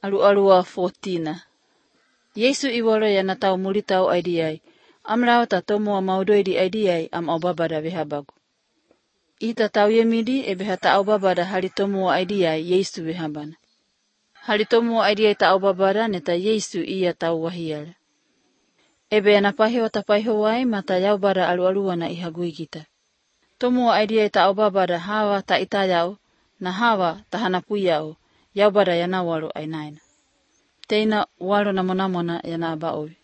Alu-alua 14. Yesu iwalo yana tau mulitau aidiai. Amlau ta tomua maudoidi aidiai am aubabada vehabagu. Ita tau yemidi ebeha ta aubabada hari tomua aidiai Yesu vehabana. Hari tomua aidiai ta aubabada neta Yesu ia tau wahiala. Ebe ana pahiwa ta pahiwai mata yaubada alu-aluana ihagui kita. Tomua aidiai ta aubabada hawa ta itayau na hawa ta hanapuyau. Yaubada yana walu ainaina. Teina walu namonamona yana abaovi.